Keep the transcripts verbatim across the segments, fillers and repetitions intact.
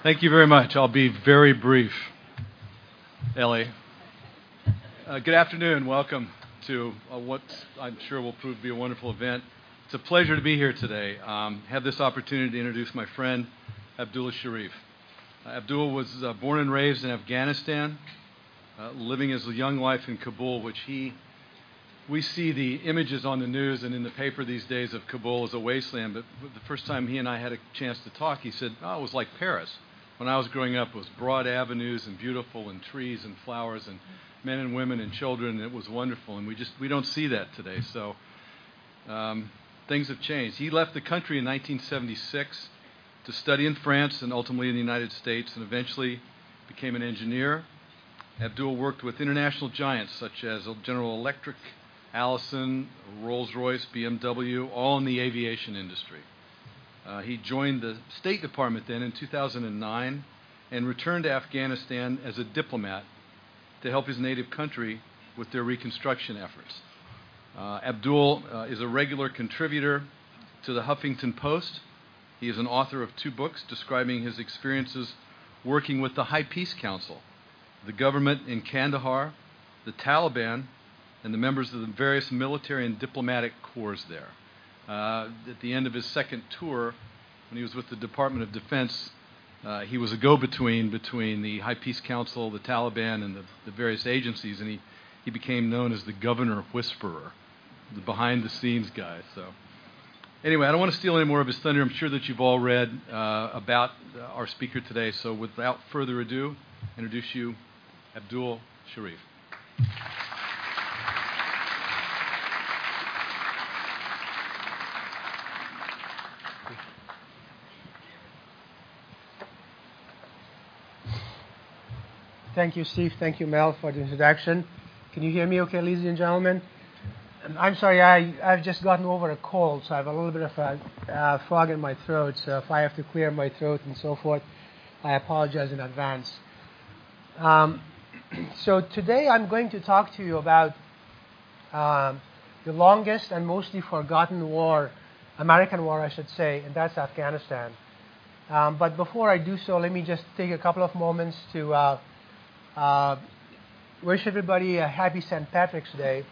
Thank you very much. I'll be very brief, Ellie. Uh, good afternoon. Welcome to uh, what I'm sure will prove to be a wonderful event. It's a pleasure to be here today. Um, have this opportunity to introduce my friend, Abdullah Sharif. Uh, Abdullah was uh, born and raised in Afghanistan, uh, living his young life in Kabul, which he, we see the images on the news and in the paper these days of Kabul as a wasteland, but the first time he and I had a chance to talk, he said, oh, it was like Paris. When I was growing up, it was broad avenues and beautiful and trees and flowers and men and women and children, and it was wonderful, and we just, we don't see that today, so um, things have changed. He left the country in nineteen seventy-six to study in France and ultimately in the United States, and eventually became an engineer. Abdul worked with international giants such as General Electric, Allison, Rolls-Royce, B M W, all in the aviation industry. Uh, he joined the State Department then in two thousand nine and returned to Afghanistan as a diplomat to help his native country with their reconstruction efforts. Uh, Abdul uh, is a regular contributor to the Huffington Post. He is an author of two books describing his experiences working with the High Peace Council, the government in Kandahar, the Taliban, and the members of the various military and diplomatic corps there. Uh, at the end of his second tour, when he was with the Department of Defense, uh, he was a go-between between the High Peace Council, the Taliban, and the, the various agencies, and he, he became known as the Governor Whisperer, the behind-the-scenes guy. So, anyway, I don't want to steal any more of his thunder. I'm sure that you've all read uh, about uh, our speaker today. So, without further ado, I introduce you, Abdul Sharif. Thank you, Steve. Thank you, Mel, for the introduction. Can you hear me okay, ladies and gentlemen? I'm sorry, I, I've just gotten over a cold, so I have a little bit of a uh, frog in my throat, so if I have to clear my throat and so forth, I apologize in advance. Um, so today I'm going to talk to you about um, the longest and mostly forgotten war, American war, I should say, and that's Afghanistan. Um, but before I do so, let me just take a couple of moments to uh, Uh, wish everybody a happy Saint Patrick's Day.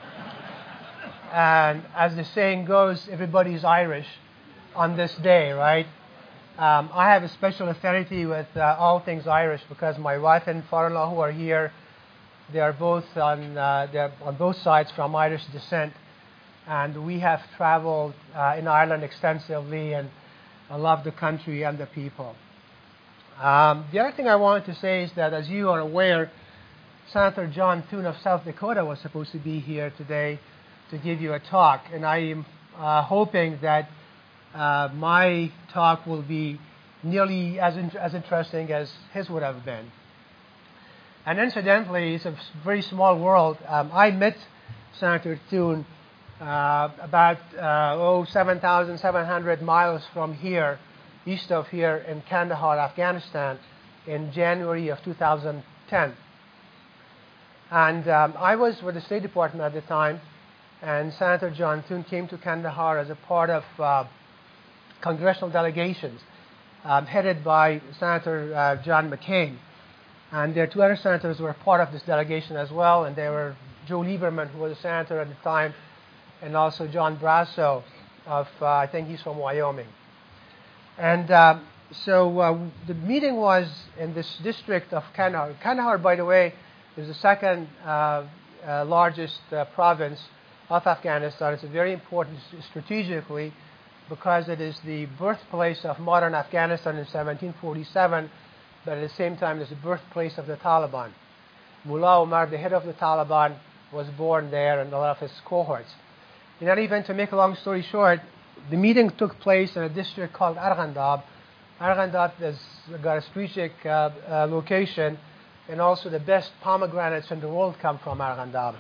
And as the saying goes, everybody's Irish on this day, right? Um, I have a special affinity with uh, all things Irish because my wife and father-in-law who are here, they are both on uh, they're on both sides from Irish descent, and we have traveled uh, in Ireland extensively, and I love the country and the people. Um, the other thing I wanted to say is that, as you are aware, Senator John Thune of South Dakota was supposed to be here today to give you a talk, and I am uh, hoping that uh, my talk will be nearly as, in- as interesting as his would have been. And incidentally, it's a very small world. Um, I met Senator Thune uh, about uh, oh, seven thousand seven hundred miles from here, east of here in Kandahar, Afghanistan, in January of two thousand ten. And um, I was with the State Department at the time, and Senator John Thune came to Kandahar as a part of uh, congressional delegations um, headed by Senator uh, John McCain. And there are two other senators who were part of this delegation as well, and they were Joe Lieberman, who was a senator at the time, and also John Brasso of, uh, I think he's from Wyoming. And uh, so uh, the meeting was in this district of Kandahar. Kandahar, by the way, is the second uh, uh, largest uh, province of Afghanistan. It's very important strategically because it is the birthplace of modern Afghanistan in seventeen forty-seven, but at the same time it's the birthplace of the Taliban. Mullah Omar, the head of the Taliban, was born there, and a lot of his cohorts. In any event, to make a long story short, the meeting took place in a district called Arghandab. Arghandab has got a strategic uh, uh, location, and also the best pomegranates in the world come from Arghandab.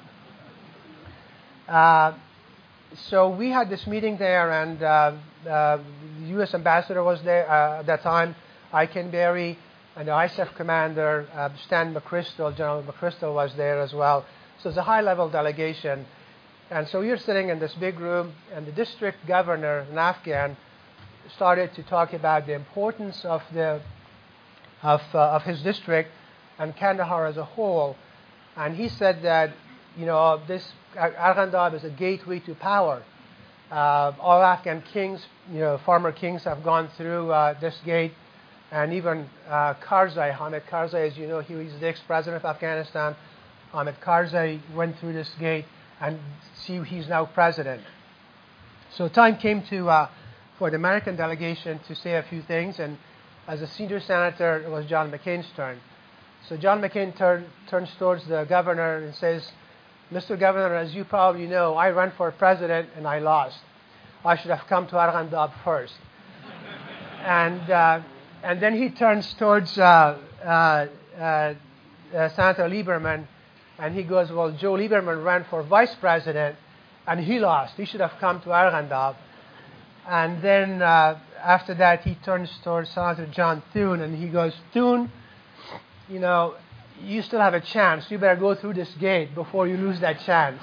Uh, so we had this meeting there, and uh, uh, the U S ambassador was there uh, at that time, Eichen Berry, and the I S A F commander, uh, Stan McChrystal, General McChrystal was there as well. So it's a high-level delegation. And so we were sitting in this big room, and the district governor, an Afghan, started to talk about the importance of the of, uh, of his district and Kandahar as a whole. And he said that, you know, this Arghandab is a gateway to power. Uh, all Afghan kings, you know, former kings have gone through uh, this gate, and even uh, Karzai, Hamid Karzai, as you know, he was the ex-president of Afghanistan. Hamid Karzai went through this gate, and see, he's now president. So time came to uh, for the American delegation to say a few things, and as a senior senator, it was John McCain's turn. So John McCain turn, turns towards the governor and says, Mister Governor, as you probably know, I ran for president and I lost. I should have come to Arghandab first. and uh, and then he turns towards uh, uh, uh, uh, Senator Lieberman, and he goes, well, Joe Lieberman ran for vice president and he lost. He should have come to Arghandab. And then uh, after that, he turns towards Senator John Thune, and he goes, Thune, you know, you still have a chance. You better go through this gate before you lose that chance.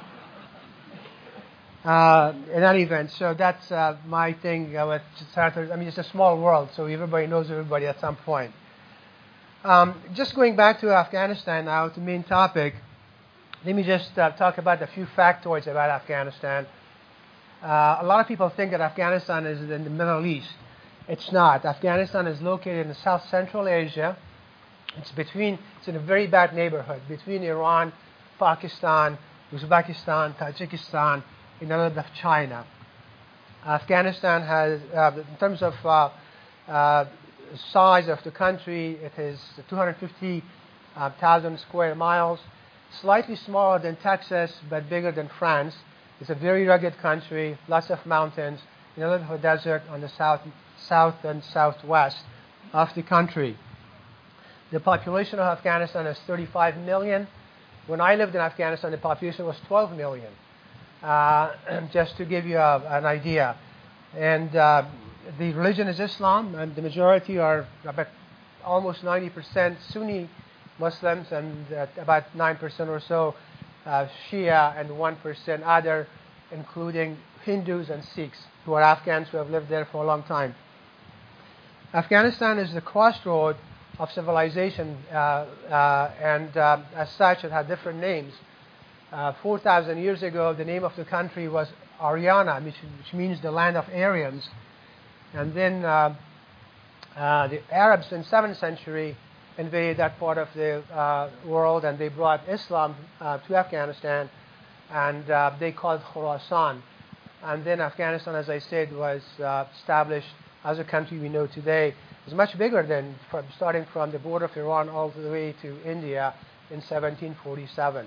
Uh, in any event, so that's uh, my thing uh, with senators. I mean, it's a small world, so everybody knows everybody at some point. Um, just going back to Afghanistan now, the main topic, let me just uh, talk about a few factoids about Afghanistan. Uh, a lot of people think that Afghanistan is in the Middle East. It's not. Afghanistan is located in South Central Asia. It's between, it's in a very bad neighborhood between Iran, Pakistan, Uzbekistan, Tajikistan, and a little bit of China. Afghanistan has, uh, in terms of uh, uh, size of the country, it is two hundred fifty thousand square miles, slightly smaller than Texas, but bigger than France. It's a very rugged country, lots of mountains, and a little bit of a desert on the south, south and southwest of the country. The population of Afghanistan is thirty-five million. When I lived in Afghanistan, the population was twelve million, uh, just to give you a, an idea. And uh, the religion is Islam, and the majority are about almost ninety percent Sunni Muslims, and uh, about nine percent or so uh, Shia, and one percent other, including Hindus and Sikhs, who are Afghans who have lived there for a long time. Afghanistan is the crossroad of civilization, uh, uh, and uh, as such, it had different names. Uh, four thousand years ago, the name of the country was Aryana, which, which means the land of Aryans. And then uh, uh, the Arabs in seventh century invaded that part of the uh, world, and they brought Islam uh, to Afghanistan, and uh, they called Khorasan. And then Afghanistan, as I said, was uh, established as a country we know today. It's much bigger than from, starting from the border of Iran all the way to India in seventeen forty-seven.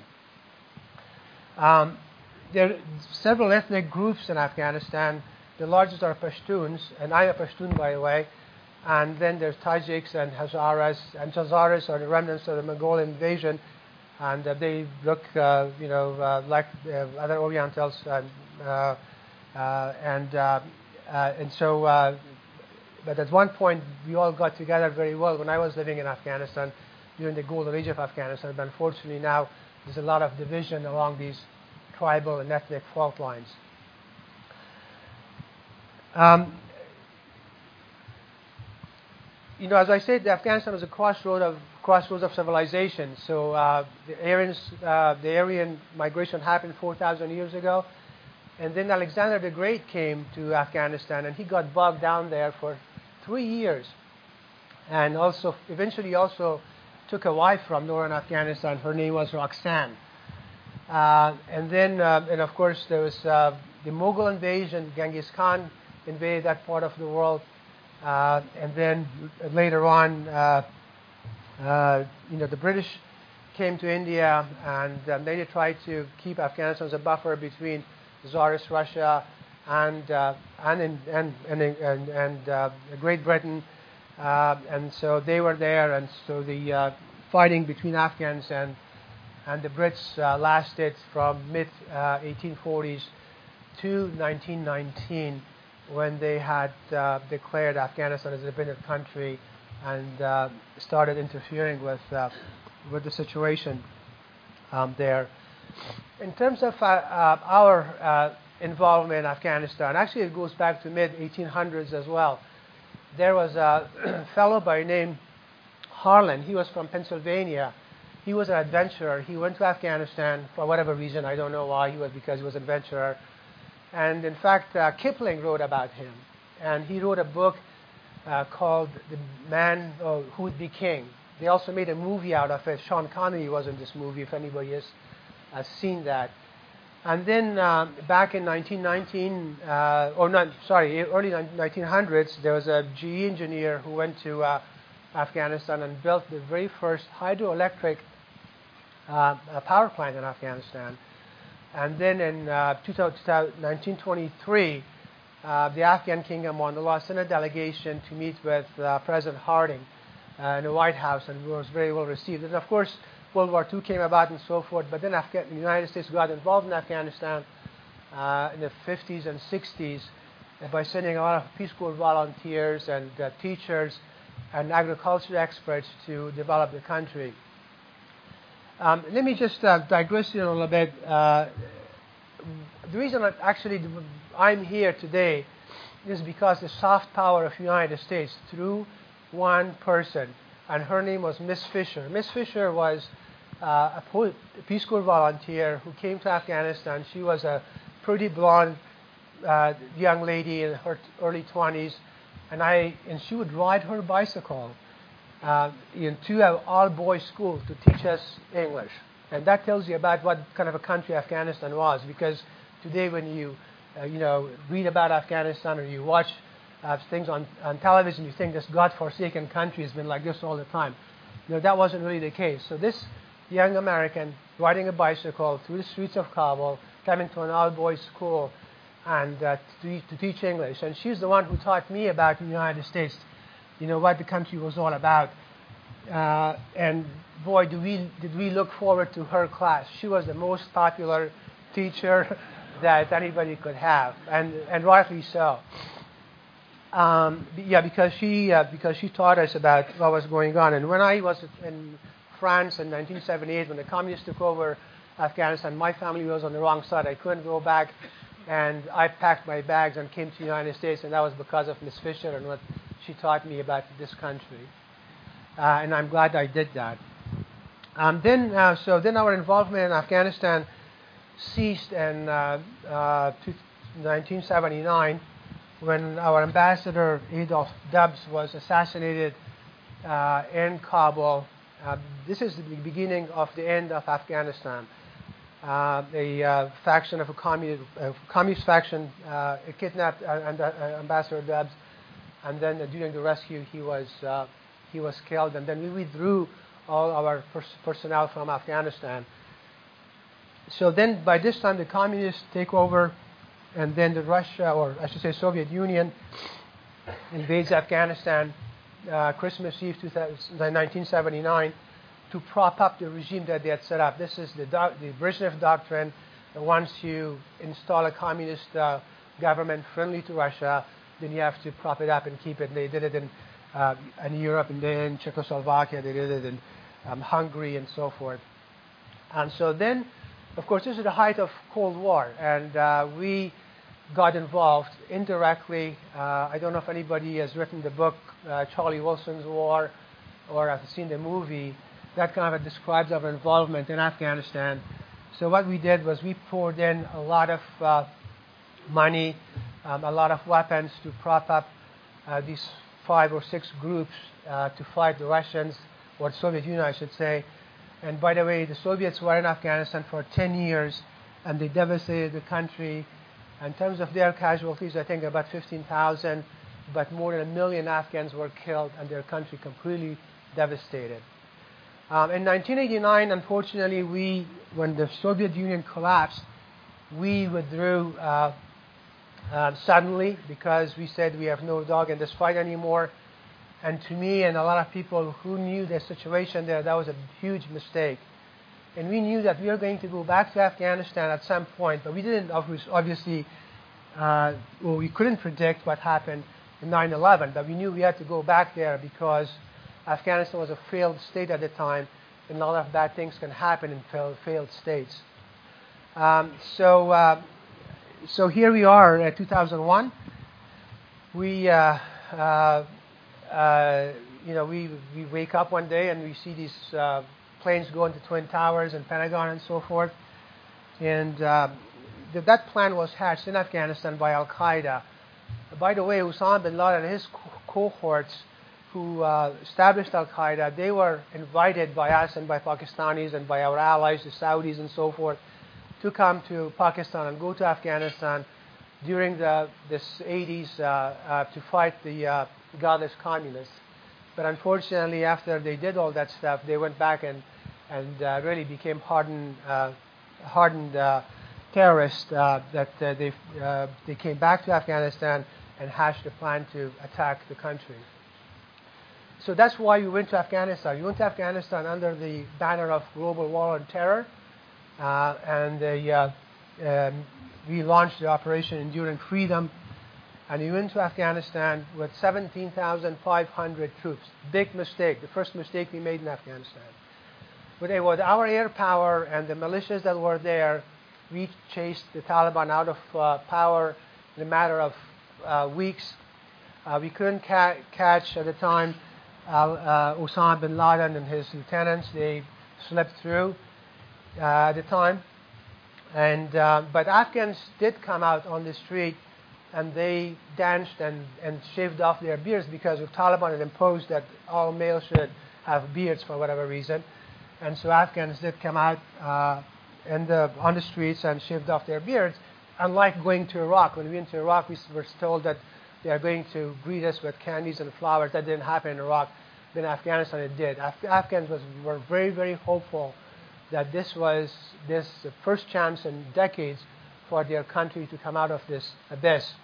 Um, there are several ethnic groups in Afghanistan. The largest are Pashtuns, and I'm a Pashtun, by the way. And then there's Tajiks and Hazaras, and Hazaras are the remnants of the Mongol invasion, and uh, they look, uh, you know, uh, like uh, other Orientals, and uh, uh, and uh, uh, and so. Uh, But at one point, we all got together very well when I was living in Afghanistan during the golden age of Afghanistan. But unfortunately now, there's a lot of division along these tribal and ethnic fault lines. Um, you know, as I said, Afghanistan was a crossroad of crossroads of civilization. So uh, the Aryans, uh, the Aryan migration happened four thousand years ago, and then Alexander the Great came to Afghanistan, and he got bogged down there for three years, and also eventually also took a wife from northern Afghanistan. Her name was Roxanne. Uh, and then, uh, and of course, there was uh, the Mughal invasion. Genghis Khan invaded that part of the world, uh, and then later on, uh, uh, you know, the British came to India, and um, they tried to keep Afghanistan as a buffer between Tsarist Russia and uh, and in, and and and, and uh, Great Britain, uh, and so they were there, and so the uh, fighting between Afghans and and the Brits uh, lasted from mid uh, eighteen forties to nineteen nineteen, when they had uh, declared Afghanistan as an independent country and uh, started interfering with uh, with the situation um, there. In terms of uh, uh, our uh, involvement in Afghanistan, actually it goes back to mid eighteen hundreds as well. There was a fellow by name Harlan. He was from Pennsylvania. He was an adventurer. He went to Afghanistan for whatever reason. I don't know why. He was because he was an adventurer. And in fact, uh, Kipling wrote about him. And he wrote a book uh, called The Man uh, Who Would Be King. They also made a movie out of it. Sean Connery was in this movie, if anybody has uh, seen that. And then um, back in nineteen nineteen, uh, or not, sorry, early nineteen hundreds, there was a G E engineer who went to uh, Afghanistan and built the very first hydroelectric uh, power plant in Afghanistan. And then in uh, nineteen twenty-three, uh, the Afghan kingdom on the law sent a delegation to meet with uh, President Harding uh, in the White House, and was very well received. And of course, World War Two came about and so forth, but then Afga- the United States got involved in Afghanistan uh, in the fifties and sixties by sending a lot of Peace Corps volunteers and uh, teachers and agriculture experts to develop the country. Um, let me just uh, digress here a little bit. Uh, the reason that actually I'm here today is because the soft power of the United States through one person, and her name was Miss Fisher. Miss Fisher was uh, a po- Peace Corps volunteer who came to Afghanistan. She was a pretty blonde uh, young lady in her early twenties, and I and she would ride her bicycle uh, into an all-boys school to teach us English. And that tells you about what kind of a country Afghanistan was, because today when you uh, you know read about Afghanistan or you watch uh, things on, on television, you think this God-forsaken country has been like this all the time. You know, that wasn't really the case. So this young American riding a bicycle through the streets of Kabul, coming to an all-boys school and uh, to, to teach English. And she's the one who taught me about the United States, you know, what the country was all about. Uh, and boy, do we, did we look forward to her class. She was the most popular teacher that anybody could have, and, and rightly so. Um, yeah, because she, uh, because she taught us about what was going on. And when I was in France in nineteen seventy-eight, when the communists took over Afghanistan, my family was on the wrong side. I couldn't go back, and I packed my bags and came to the United States, and that was because of Miss Fisher and what she taught me about this country. Uh, and I'm glad I did that. Um, then, uh, so then our involvement in Afghanistan ceased in uh, uh, nineteen seventy-nine when our ambassador Adolf Dubs was assassinated uh, in Kabul. Uh, this is the beginning of the end of Afghanistan. Uh, a uh, faction of a communist, uh, communist faction uh, kidnapped uh, uh, Ambassador Dubs, and then uh, during the rescue he was uh, he was killed, and then we withdrew all our pers- personnel from Afghanistan. So then, by this time, the communists take over, and then the Russia, or I should say Soviet Union, invades Afghanistan uh, Christmas Eve nineteen seventy-nine to prop up the regime that they had set up. This is the, do- the Brezhnev doctrine. Once you install a communist uh, government friendly to Russia, then you have to prop it up and keep it. And they did it in, uh, in Europe, and then in Czechoslovakia, they did it in um, Hungary, and so forth. And so then, of course, this is the height of Cold War, and uh, we got involved indirectly. Uh, I don't know if anybody has written the book uh, Charlie Wilson's War, or has seen the movie. That kind of describes our involvement in Afghanistan. So what we did was we poured in a lot of uh, money, um, a lot of weapons to prop up uh, these five or six groups uh, to fight the Russians, or the Soviet Union, I should say. And by the way, the Soviets were in Afghanistan for ten years, and they devastated the country. In terms of their casualties, I think about fifteen thousand, but more than a million Afghans were killed, and their country completely devastated. Um, in nineteen eighty-nine, unfortunately, we, when the Soviet Union collapsed, we withdrew uh, uh, suddenly because we said we have no dog in this fight anymore. And to me and a lot of people who knew the situation there, that was a huge mistake. And we knew that we were going to go back to Afghanistan at some point, but we didn't obviously, uh, well, we couldn't predict what happened in nine eleven, but we knew we had to go back there because Afghanistan was a failed state at the time, and a lot of bad things can happen in failed, failed states. Um, so, uh, so here we are at two thousand one. We uh, uh, Uh, you know, we, we wake up one day and we see these uh, planes go into Twin Towers and Pentagon and so forth. And uh, th- that plan was hatched in Afghanistan by Al-Qaeda. By the way, Osama bin Laden and his co- cohorts who uh, established Al-Qaeda, they were invited by us and by Pakistanis and by our allies, the Saudis and so forth, to come to Pakistan and go to Afghanistan during the this eighties uh, uh, to fight the uh, godless communists. But unfortunately, after they did all that stuff, they went back and and uh, really became hardened uh, hardened uh, terrorists. Uh, that uh, they uh, they came back to Afghanistan and hatched a plan to attack the country. So that's why we went to Afghanistan. We went to Afghanistan under the banner of global war on terror, uh, and the, uh, um, we launched the Operation Enduring Freedom. And we went to Afghanistan with seventeen thousand five hundred troops. Big mistake, the first mistake we made in Afghanistan. But with our air power and the militias that were there, we chased the Taliban out of uh, power in a matter of uh, weeks. Uh, we couldn't ca- catch at the time uh, uh, Osama bin Laden and his lieutenants. They slipped through uh, at the time. And uh, but Afghans did come out on the street, and they danced and, and shaved off their beards because the Taliban had imposed that all males should have beards for whatever reason. And so Afghans did come out uh, in the, on the streets and shaved off their beards. Unlike going to Iraq. When we went to Iraq, we were told that they are going to greet us with candies and flowers. That didn't happen in Iraq. But in Afghanistan, it did. Af- Afghans was, were very, very hopeful that this was this the first chance in decades for their country to come out of this abyss.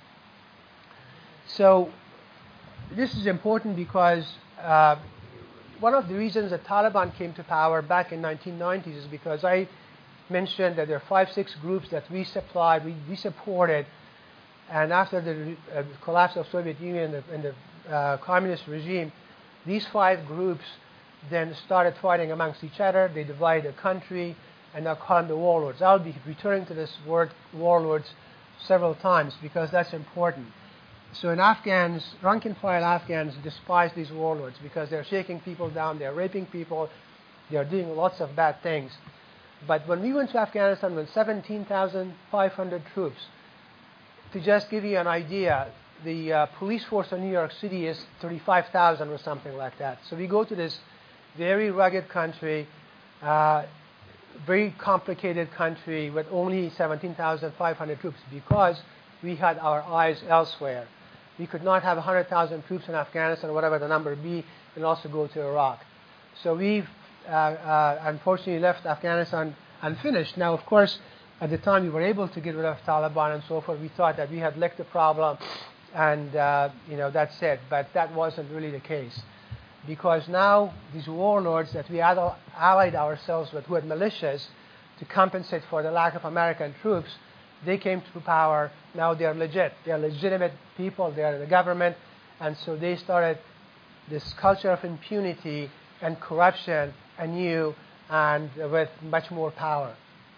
So this is important because uh, one of the reasons the Taliban came to power back in nineteen nineties is because I mentioned that there are five, six groups that we supplied, we, we supported, and after the uh, collapse of Soviet Union and the, and the uh, communist regime, these five groups then started fighting amongst each other. They divided the country, and now call them the warlords. I'll be returning to this word warlords several times because that's important. So in Afghans, rank-and-file Afghans despise these warlords because they're shaking people down, they're raping people, they're doing lots of bad things. But when we went to Afghanistan with seventeen thousand five hundred troops, to just give you an idea, the uh, police force in New York City is thirty-five thousand or something like that. So we go to this very rugged country, uh, very complicated country with only seventeen thousand five hundred troops because we had our eyes elsewhere. We could not have one hundred thousand troops in Afghanistan, whatever the number be, and also go to Iraq. So we uh, uh, unfortunately left Afghanistan unfinished. Now, of course, at the time we were able to get rid of Taliban and so forth. We thought that we had licked the problem, and uh, you know that's it. But that wasn't really the case, because now these warlords that we had allied ourselves with, who had militias to compensate for the lack of American troops, they came to power. Now they're legit. They're legitimate people. They're the government. And so they started this culture of impunity and corruption anew and with much more power.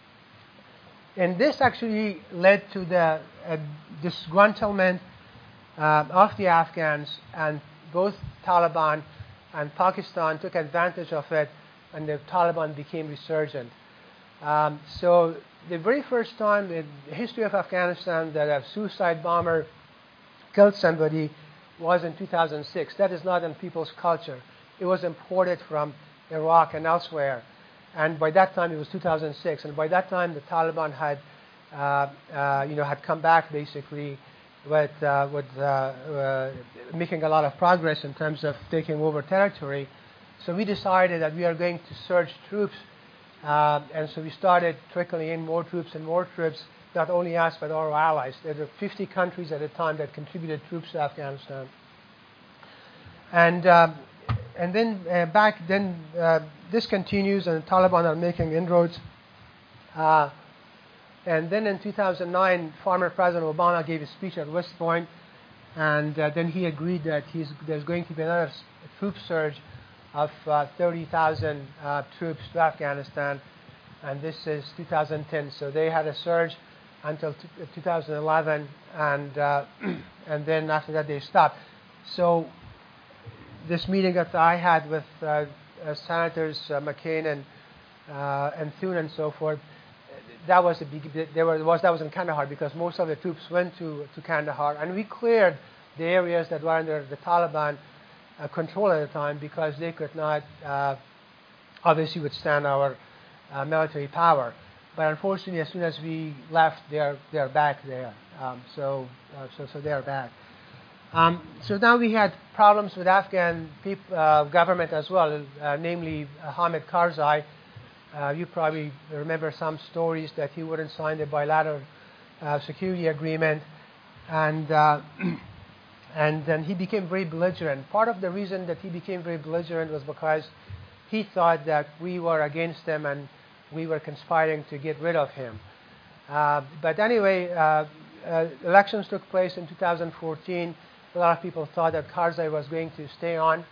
And this actually led to the uh, disgruntlement uh, of the Afghans, and both Taliban and Pakistan took advantage of it, and the Taliban became resurgent. Um, so the very first time in the history of Afghanistan that a suicide bomber killed somebody was in two thousand six. That is not in people's culture. It was imported from Iraq and elsewhere. And by that time, it was two thousand six. And by that time, the Taliban had, uh, uh, you know, had come back basically with, uh, with uh, uh, making a lot of progress in terms of taking over territory. So we decided that we are going to surge troops. Uh, and so we started trickling in more troops and more troops, not only us, but our allies. There were fifty countries at the time that contributed troops to Afghanistan. And, uh, and then uh, back then, uh, this continues, and the Taliban are making inroads. Uh, and then in two thousand nine, former President Obama gave a speech at West Point, and uh, then he agreed that he's, there's going to be another s- troop surge of uh, thirty thousand uh, troops to Afghanistan, and this is two thousand ten. So they had a surge until t- two thousand eleven, and uh, and then after that they stopped. So this meeting that I had with uh, uh, Senators uh, McCain and uh, and Thune and so forth, that was a big. There was that was in Kandahar because most of the troops went to to Kandahar, and we cleared the areas that were under the Taliban uh, control at the time because they could not uh, obviously withstand our uh, military power. But unfortunately, as soon as we left, they're they're back there. Um, so uh, so so they're back. Um, so now we had problems with Afghan peop- uh, government as well, uh, namely uh, Hamid Karzai. Uh, you probably remember some stories that he wouldn't sign the bilateral uh, security agreement, and uh, and then he became very belligerent. Part of the reason that he became very belligerent was because he thought that we were against him and we were conspiring to get rid of him. Uh, but anyway, uh, uh, elections took place in two thousand fourteen. A lot of people thought that Karzai was going to stay on.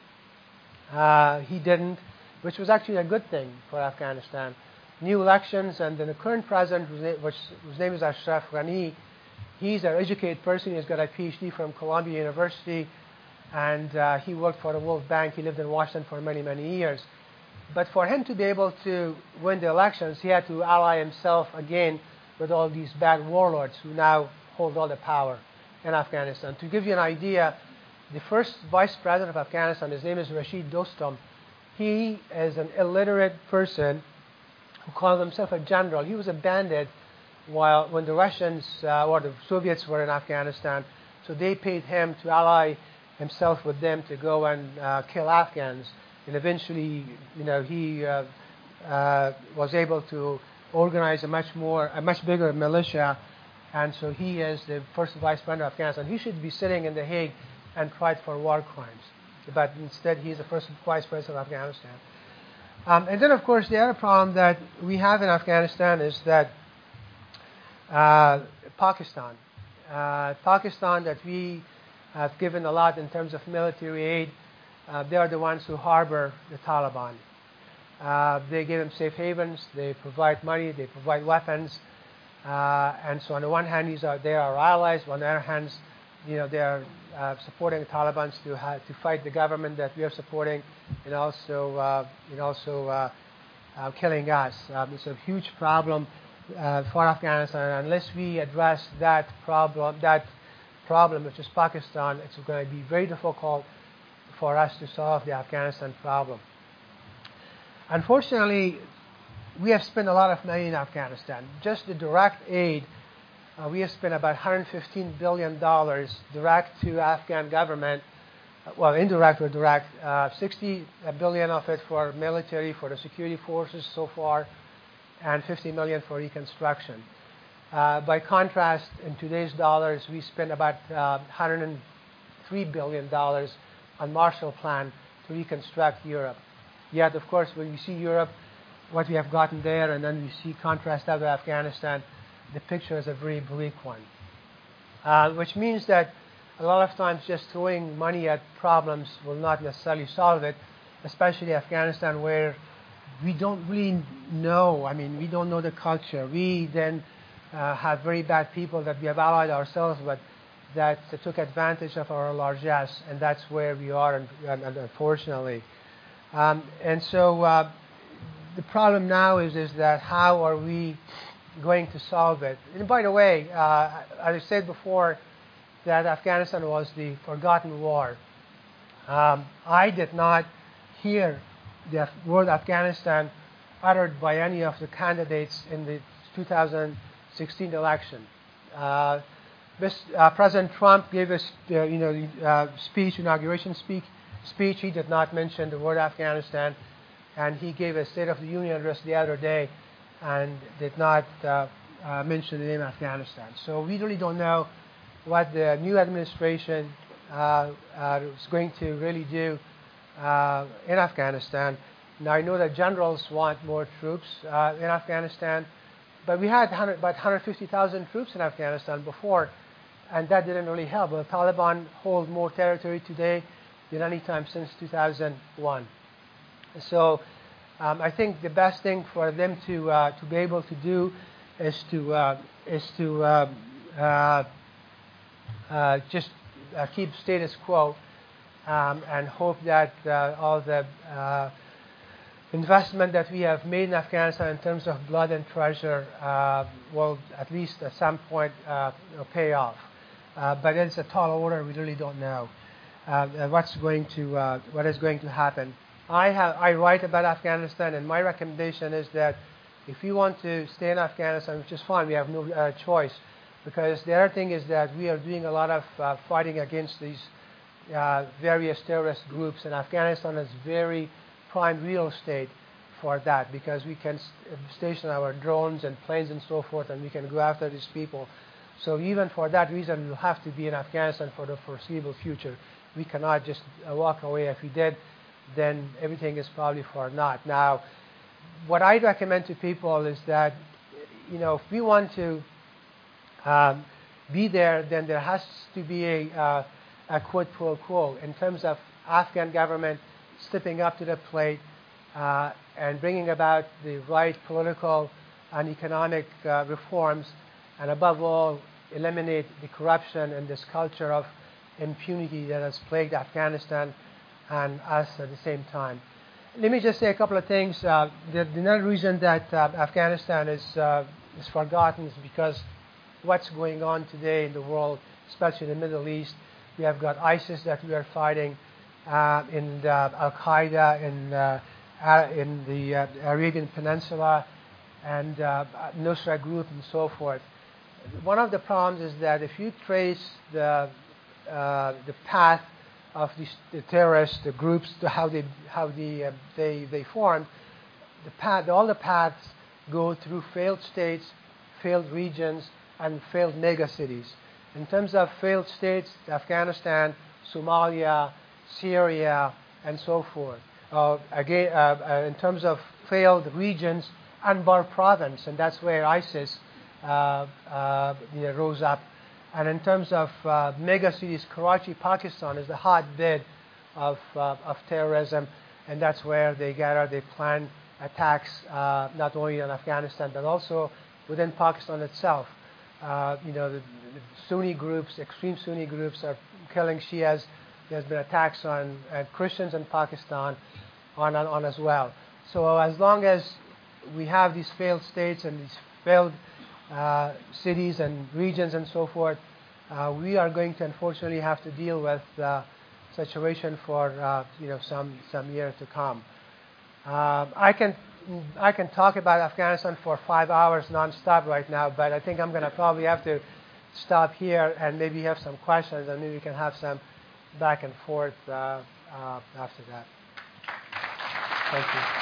Uh, he didn't, which was actually a good thing for Afghanistan. New elections, and then the current president, whose name, which, whose name is Ashraf Ghani, he's an educated person. He's got a P H D from Columbia University, and uh, he worked for the World Bank. He lived in Washington for many, many years. But for him to be able to win the elections, he had to ally himself again with all these bad warlords who now hold all the power in Afghanistan. To give you an idea, the first vice president of Afghanistan, his name is Rashid Dostum. He is an illiterate person who called himself a general. He was a bandit while when the Russians uh, or the Soviets were in Afghanistan. So they paid him to ally himself with them to go and uh, kill Afghans. And eventually, you know, he uh, uh, was able to organize a much more, a much bigger militia. And so he is the first vice president of Afghanistan. He should be sitting in The Hague and tried for war crimes. But instead, he's the first vice president of Afghanistan. Um, and then, of course, the other problem that we have in Afghanistan is that uh, Pakistan. Uh, Pakistan, that we have given a lot in terms of military aid, uh, they are the ones who harbor the Taliban. Uh, they give them safe havens, they provide money, they provide weapons. Uh, and so on the one hand, these are, they are our allies. On the other hand, you know, they are uh, supporting the Taliban to ha- to fight the government that we are supporting, and also uh, and also uh, uh, killing us. Um, it's a huge problem uh, for Afghanistan. Unless we address that problem, that problem, which is Pakistan, it's going to be very difficult for us to solve the Afghanistan problem. Unfortunately, we have spent a lot of money in Afghanistan. Just the direct aid, uh, we have spent about one hundred fifteen billion dollars direct to Afghan government, uh, well, indirect or direct, uh, sixty billion dollars of it for military, for the security forces so far, and fifty million dollars for reconstruction. Uh, by contrast, in today's dollars, we spent about uh, one hundred three billion dollars on Marshall Plan to reconstruct Europe. Yet, of course, when you see Europe, what we have gotten there, and then we see contrast that with Afghanistan, the picture is a very bleak one. Uh, which means that a lot of times just throwing money at problems will not necessarily solve it, especially Afghanistan, where we don't really know. I mean, we don't know the culture. We then uh, have very bad people that we have allied ourselves with that took advantage of our largesse, and that's where we are, and, and, unfortunately. Um, and so uh, the problem now is, is that how are we going to solve it? And by the way, uh, as I said before, that Afghanistan was the forgotten war. Um, I did not hear the word Afghanistan uttered by any of the candidates in the two thousand sixteen election. Uh, this, uh, President Trump gave us, uh, you know, uh, speech, inauguration speech. Speech. He did not mention the word Afghanistan, and he gave a State of the Union address the other day, and did not uh, uh, mention the name Afghanistan. So we really don't know what the new administration uh, uh, is going to really do uh, in Afghanistan. Now I know that generals want more troops uh, in Afghanistan, but we had one hundred, about one hundred fifty thousand troops in Afghanistan before, and that didn't really help. The Taliban hold more territory today than any time since two thousand one. So um, I think the best thing for them to uh, to be able to do is to uh, is to uh, uh, uh, just uh, keep status quo. um, and hope that uh, all the uh, investment that we have made in Afghanistan in terms of blood and treasure uh, will at least at some point uh, pay off. Uh, but it's a tall order. We really don't know uh, what's going to uh, what is going to happen. I have I write about Afghanistan, and my recommendation is that if you want to stay in Afghanistan, which is fine, we have no uh, choice, because the other thing is that we are doing a lot of uh, fighting against these uh, various terrorist groups, and Afghanistan is very prime real estate for that, because we can station our drones and planes and so forth, and we can go after these people. So even for that reason, we'll have to be in Afghanistan for the foreseeable future. We cannot just uh, walk away. If we did, then everything is probably for naught. Now, what I recommend to people is that, you know, if we want to um, be there, then there has to be a, uh, a quid pro quo in terms of Afghan government stepping up to the plate uh, and bringing about the right political and economic uh, reforms, and above all, eliminate the corruption and this culture of impunity that has plagued Afghanistan and us at the same time. Let me just say a couple of things. Uh, the, the another reason that uh, Afghanistan is, uh, is forgotten is because what's going on today in the world, especially in the Middle East. We have got ISIS that we are fighting, uh, in Al Qaeda in uh, in the uh, Arabian Peninsula, and uh, Nusra Group and so forth. One of the problems is that if you trace the uh, the path of these, the terrorists, the groups, to how they how the, uh, they they formed, the path, all the paths go through failed states, failed regions, and failed megacities. In terms of failed states, Afghanistan, Somalia, Syria, and so forth. Uh, again, uh, uh, in terms of failed regions, Anbar province, and that's where ISIS uh, uh, you know, rose up. And in terms of uh, mega cities, Karachi, Pakistan is the hotbed of, uh, of terrorism, and that's where they gather, they plan attacks uh, not only in Afghanistan but also within Pakistan itself. Uh, you know, the, the Sunni groups, extreme Sunni groups, are killing Shias. There's been attacks on uh, Christians in Pakistan, on, on on as well. So as long as we have these failed states and these failed uh, cities and regions and so forth, uh, we are going to unfortunately have to deal with the situation for uh, you know some some years to come. Uh, I can. I can talk about Afghanistan for five hours non-stop right now, but I think I'm going to probably have to stop here and maybe have some questions, and maybe we can have some back and forth uh, uh, after that. Thank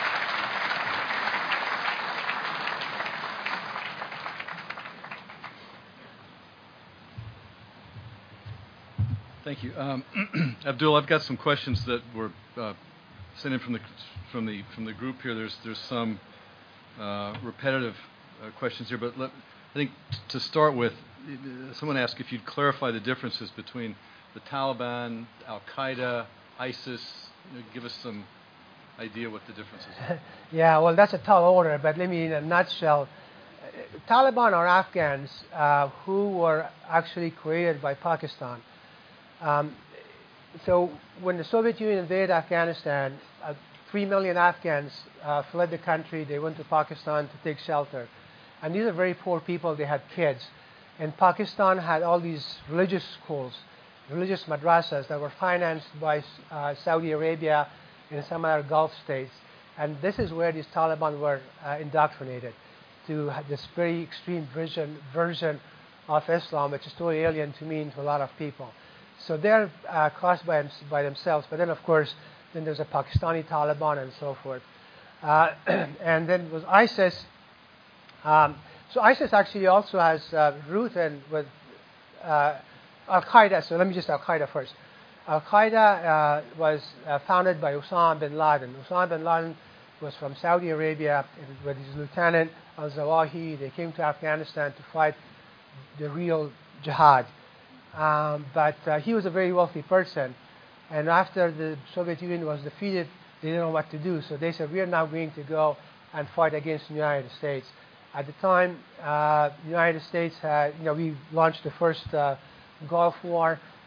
you. Thank you. Um, Abdul, I've got some questions that were uh, sent in from the from the from the group here. There's there's some uh, repetitive uh, questions here, but let, I think t- to start with, someone asked if you'd clarify the differences between the Taliban, Al Qaeda, ISIS. You know, give us some idea what the differences are. Yeah, well, that's a tall order, but let me, in a nutshell, Taliban are Afghans uh, who were actually created by Pakistan. Um, so when the Soviet Union invaded Afghanistan, uh, three million Afghans uh, fled the country. They went to Pakistan to take shelter. And these are very poor people. They had kids. And Pakistan had all these religious schools, religious madrasas that were financed by uh, Saudi Arabia and some other Gulf states. And this is where these Taliban were uh, indoctrinated to this very extreme version, version of Islam, which is totally alien to me and to a lot of people. So they're uh, classed by, by themselves. But then, of course, then there's a Pakistani Taliban and so forth. Uh, and then was ISIS. Um, so ISIS actually also has uh, root in with uh, Al Qaeda. So let me just Al Qaeda first. Al Qaeda uh, was uh, founded by Osama bin Laden. Osama bin Laden was from Saudi Arabia with his lieutenant Al Zawahi. They came to Afghanistan to fight the real jihad. Um, but uh, he was a very wealthy person. And after the Soviet Union was defeated, they didn't know what to do. So they said, we are now going to go and fight against the United States. At the time, uh, the United States had, you know, we launched the first uh, Gulf War,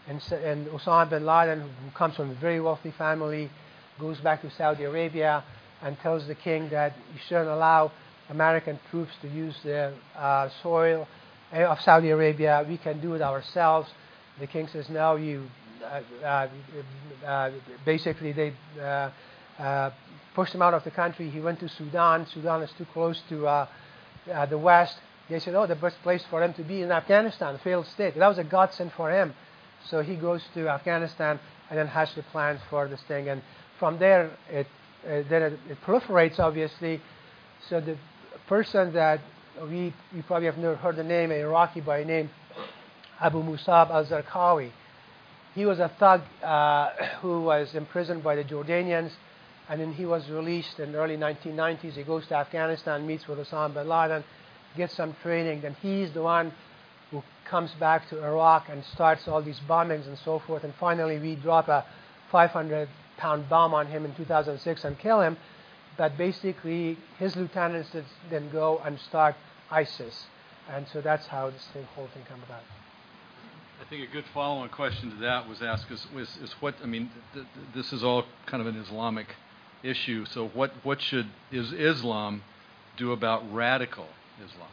And, and Osama bin Laden, who comes from a very wealthy family, goes back to Saudi Arabia and tells the king that you shouldn't allow American troops to use the uh, soil of Saudi Arabia. We can do it ourselves. The king says, no, you, uh, uh, uh, basically they uh, uh, pushed him out of the country. He went to Sudan. Sudan is too close to uh, uh, the West. They said, oh, the best place for him to be in Afghanistan, a failed state. That was a godsend for him. So he goes to Afghanistan and then has the plans for this thing. And from there, it, uh, then it, it proliferates, obviously. So the person that we, you probably have never heard the name, an Iraqi by name, Abu Musab al-Zarqawi. He was a thug uh, who was imprisoned by the Jordanians, and then he was released in the early nineteen nineties. He goes to Afghanistan, meets with Osama bin Laden, gets some training. Then he's the one who comes back to Iraq and starts all these bombings and so forth. And finally, we drop a five hundred pound bomb on him in two thousand six and kill him. But basically, his lieutenants then go and start ISIS. And so that's how this thing, whole thing came about. I think a good follow-on question to that was asked is, is, is what, I mean, th- th- this is all kind of an Islamic issue. So what, what should is Islam do about radical Islam?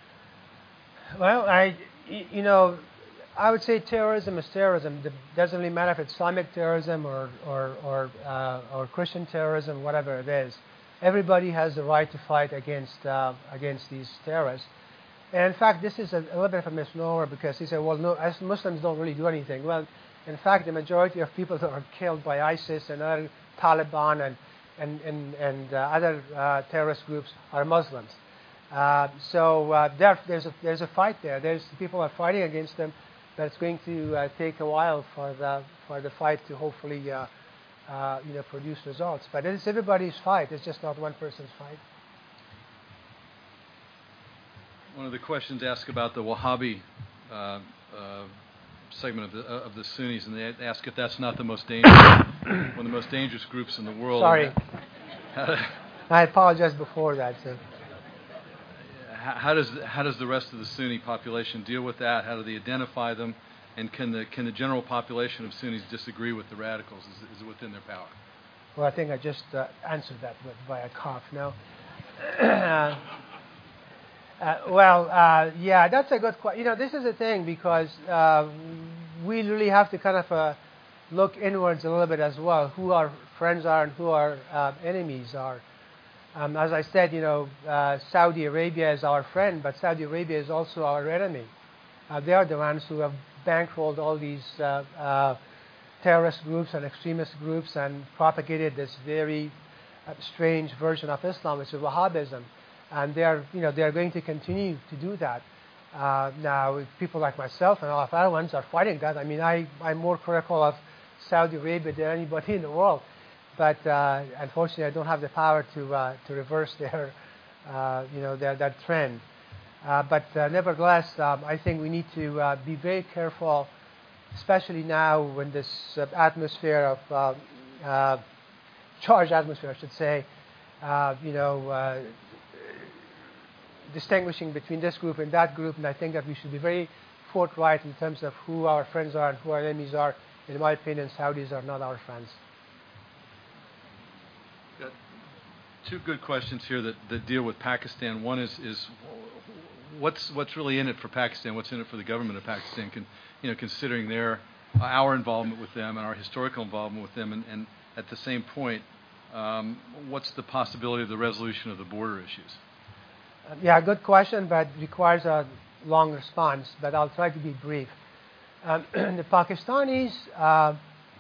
Well, I, you know, I would say terrorism is terrorism. It doesn't really matter if it's Islamic terrorism or or or, uh, or Christian terrorism, whatever it is. Everybody has the right to fight against uh, against these terrorists. And in fact, this is a, a little bit of a misnomer because he said, well, no, as Muslims don't really do anything. Well, in fact, the majority of people that are killed by ISIS and other Taliban and and and, and uh, other uh, terrorist groups are Muslims. Uh, so uh, there, there's a there's a fight there. There's people are fighting against them, but it's going to uh, take a while for the for the fight to hopefully uh, uh, you know produce results. But it's everybody's fight. It's just not one person's fight. One of the questions asked about the Wahhabi uh, uh, segment of the uh, of the Sunnis, and they ask if that's not the most dangerous one of the most dangerous groups in the world. Sorry, I apologized before that. So. How does how does the rest of the Sunni population deal with that? How do they identify them? And can the can the general population of Sunnis disagree with the radicals? Is, is it within their power? Well, I think I just uh, answered that with, by a cough. No. uh, well, uh, yeah, that's a good question. You know, this is the thing because uh, we really have to kind of uh, look inwards a little bit as well. Who our friends are and who our uh, enemies are. Um, as I said, you know, uh, Saudi Arabia is our friend, but Saudi Arabia is also our enemy. Uh, they are the ones who have bankrolled all these uh, uh, terrorist groups and extremist groups and propagated this very uh, strange version of Islam, which is Wahhabism. And they are, you know, they are going to continue to do that. Uh, now, people like myself and all of our ones are fighting that. I mean, I, I'm more critical of Saudi Arabia than anybody in the world. But uh, unfortunately, I don't have the power to uh, to reverse their, uh, you know, their that trend. Uh, but uh, nevertheless, um, I think we need to uh, be very careful, especially now when this uh, atmosphere of uh, uh, charged atmosphere, I should say, uh, you know, uh, distinguishing between this group and that group. And I think that we should be very forthright in terms of who our friends are and who our enemies are. In my opinion, Saudis are not our friends. Got two good questions here that, that deal with Pakistan. One is, is what's what's really in it for Pakistan? What's in it for the government of Pakistan? Can, you know, considering their our involvement with them and our historical involvement with them, and, and at the same point, um, what's the possibility of the resolution of the border issues? Uh, yeah, good question, but requires a long response. But I'll try to be brief. Um, the Pakistanis, uh,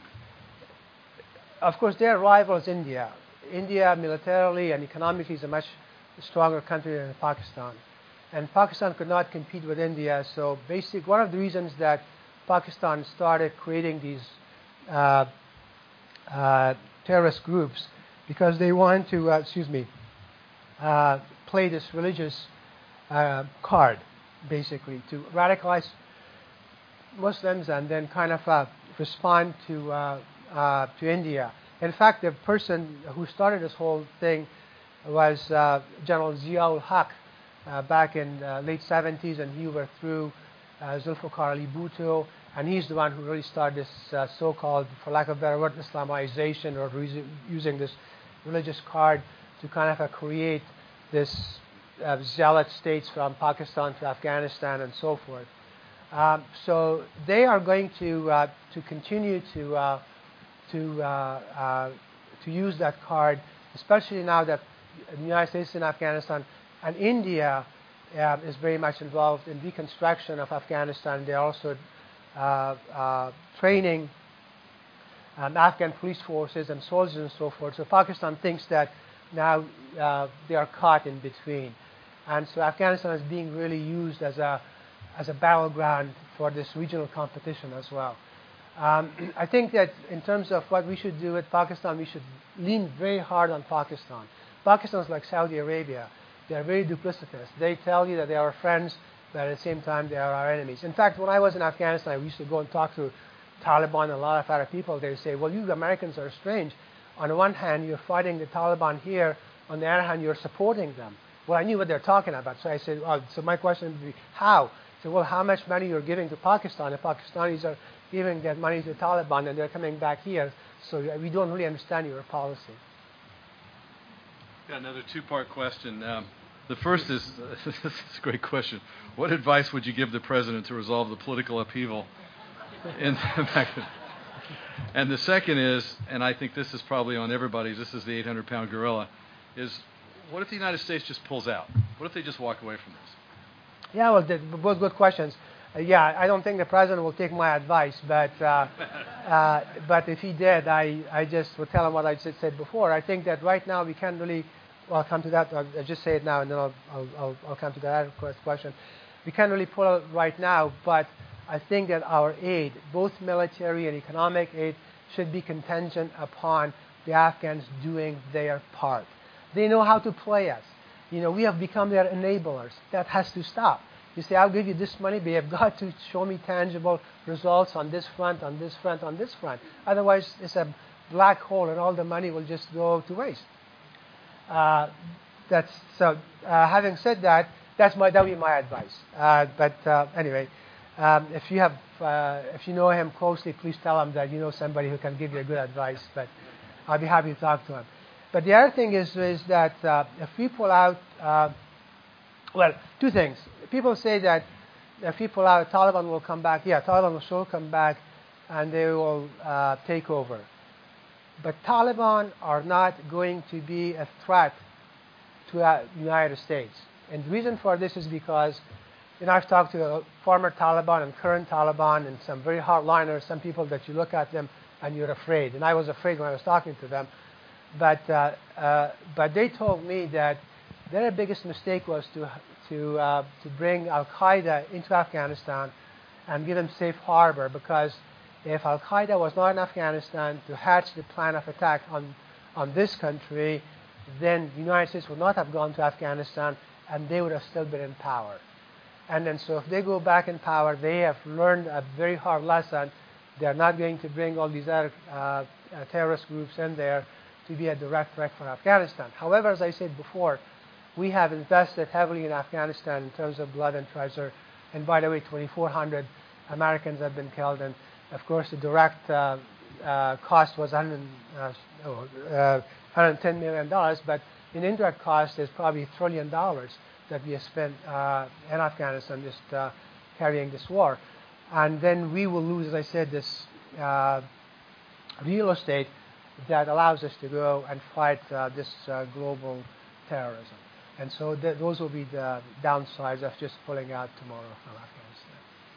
of course, their rival is India. India militarily and economically is a much stronger country than Pakistan. And Pakistan could not compete with India. So basic, one of the reasons that Pakistan started creating these uh, uh, terrorist groups, because they wanted to, uh, excuse me, uh, play this religious uh, card, basically, to radicalize Muslims and then kind of uh, respond to uh, uh, to India. In fact, the person who started this whole thing was uh, General Zia-ul Haq uh, back in uh, late seventies, and he overthrew uh, Zulfikar Ali Bhutto, And he's the one who really started this uh, so-called, for lack of a better word, Islamization, or re- using this religious card to kind of uh, create this uh, zealot states from Pakistan to Afghanistan and so forth. Um, so they are going to uh, to continue to uh, to uh, uh, to use that card, especially now that the United States and Afghanistan and India uh, is very much involved in reconstruction of Afghanistan. They're also uh, uh, training um, Afghan police forces and soldiers and so forth. So Pakistan thinks that now uh, they are caught in between, and so Afghanistan is being really used as a as a battleground for this regional competition as well. Um, I think that in terms of what we should do with Pakistan, we should lean very hard on Pakistan. Pakistan is like Saudi Arabia. They are very duplicitous. They tell you that they are our friends, but at the same time they are our enemies. In fact, when I was in Afghanistan, I used to go and talk to Taliban and a lot of other people. They say, well, you Americans are strange. On the one hand, you're fighting the Taliban here. On the other hand, you're supporting them. Well, I knew what they're talking about. So I said, oh, so my question would be, how? I said, well, how much money you're giving to Pakistan? The Pakistanis are giving that money to the Taliban, and they're coming back here. So we don't really understand your policy. Got another two-part question. Um, the first is, uh, this is a great question. What advice would you give the president to resolve the political upheaval in the And the second is, and I think this is probably on everybody's, this is the eight hundred pound gorilla, is what if the United States just pulls out? What if they just walk away from this? Yeah, well, both good questions. Uh, yeah, I don't think the president will take my advice, but uh, uh, but if he did, I, I just would tell him what I just said before. I think that right now we can't really, well, I'll come to that. I'll, I'll just say it now, and then I'll, I'll, I'll, I'll come to that question. We can't really pull out right now, but I think that our aid, both military and economic aid, should be contingent upon the Afghans doing their part. They know how to play us. You know, we have become their enablers. That has to stop. You say, I'll give you this money, but you have got to show me tangible results on this front, on this front, on this front. Otherwise, it's a black hole, and all the money will just go to waste. Uh, that's so. Uh, having said that, that's my that would be my advice. Uh, but uh, anyway, um, if you have, uh, if you know him closely, please tell him that you know somebody who can give you a good advice. But I'll be happy to talk to him. But the other thing is, is that uh, if we pull out, uh, well, two things. People say that if we pull out, Taliban will come back. Yeah, Taliban will sure come back, and they will uh, take over. But Taliban are not going to be a threat to the United States. And the reason for this is because, you know, I've talked to former Taliban and current Taliban and some very hardliners, some people that you look at them and you're afraid. And I was afraid when I was talking to them. But, uh, uh, but they told me that their biggest mistake was to, to, uh, to bring Al-Qaeda into Afghanistan and give them safe harbor, because if Al-Qaeda was not in Afghanistan to hatch the plan of attack on, on this country, then the United States would not have gone to Afghanistan, and they would have still been in power. And then so if they go back in power, they have learned a very hard lesson. They're not going to bring all these other uh, uh, terrorist groups in there to be a direct threat for Afghanistan. However, as I said before, we have invested heavily in Afghanistan in terms of blood and treasure. And by the way, twenty-four hundred Americans have been killed. And of course, the direct uh, uh, cost was one hundred, uh, oh, uh, one hundred ten million dollars, but in indirect cost, there's probably a trillion dollars that we have spent uh, in Afghanistan just uh, carrying this war. And then we will lose, as I said, this uh, real estate that allows us to go and fight uh, this uh, global terrorism. And so th- those will be the downsides of just pulling out tomorrow from Afghanistan.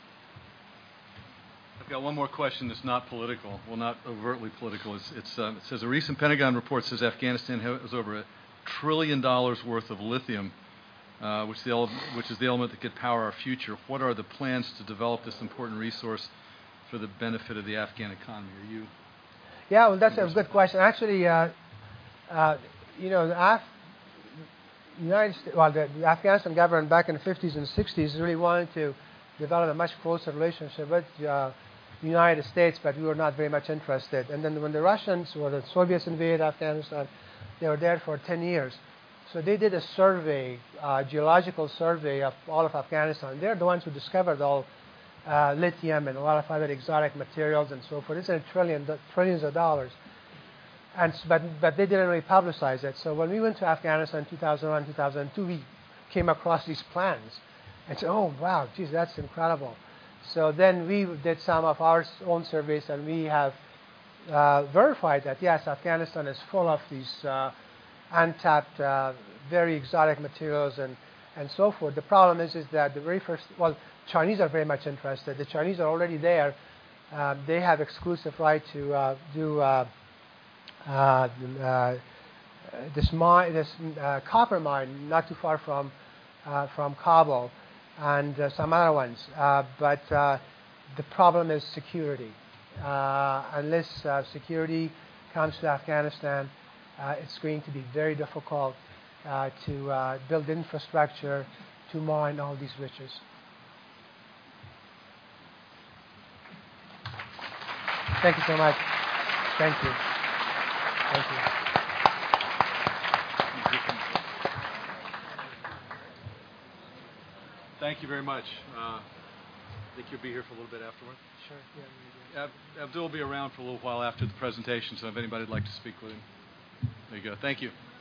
I've got one more question that's not political. Well, not overtly political. It's, it's, um, it says a recent Pentagon report says Afghanistan has over a trillion dollars worth of lithium, uh, which, the ele- which is the element that could power our future. What are the plans to develop this important resource for the benefit of the Afghan economy? Are you? Yeah, well, that's a good question. Actually, uh, uh, you know, the Af- United States, well, the, the Afghanistan government back in the fifties and sixties really wanted to develop a much closer relationship with uh, the United States, but we were not very much interested. And then when the Russians or the Soviets invaded Afghanistan, they were there for ten years. So they did a survey, uh, geological survey of all of Afghanistan. They're the ones who discovered all uh, lithium and a lot of other exotic materials and so forth. It's in a trillion, trillions of dollars. And, but, but they didn't really publicize it. So when we went to Afghanistan in two thousand one, two thousand two, we came across these plans and said, oh, wow, geez, that's incredible. So then we did some of our own surveys, and we have uh, verified that, yes, Afghanistan is full of these uh, untapped, uh, very exotic materials and, and so forth. The problem is, is that the very first, well, Chinese are very much interested. The Chinese are already there. Uh, they have exclusive right to uh, do uh, uh, uh, this, mine, this uh, copper mine not too far from, uh, from Kabul, and uh, some other ones. Uh, but uh, the problem is security. Uh, unless uh, security comes to Afghanistan, uh, it's going to be very difficult uh, to uh, build infrastructure to mine all these riches. Thank you so much. Thank you. Thank you. Thank you very much. Uh, I think you'll be here for a little bit afterward. Sure. Yeah, Ab- Abdul will be around for a little while after the presentation, so if anybody'd like to speak with him, there you go. Thank you.